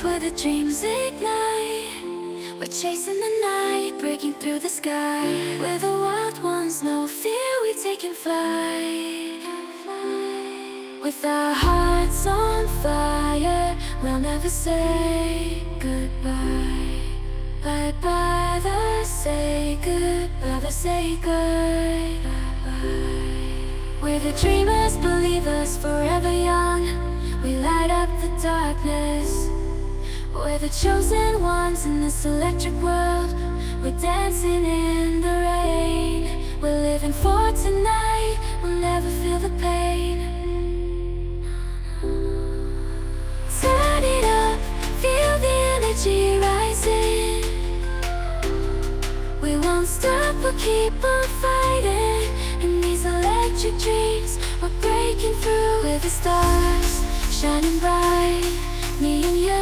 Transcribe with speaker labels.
Speaker 1: where the dreams ignite. We're chasing the night, breaking through the sky. Where the wild ones know fear, we taking flight. With our hearts on fire, we'll never say goodbye. Bye-bye, the say goodbye, the say goodbye. We're the dreamers, believers, forever young. We light up the darkness. We're the chosen ones in this electric world. We're dancing in the rain. We're living for tonight, we'll never feel the pain. Turn it up, feel the energy rising. We won't stop, we'll keep on fighting. In these electric dreams, we're breaking through with the stars.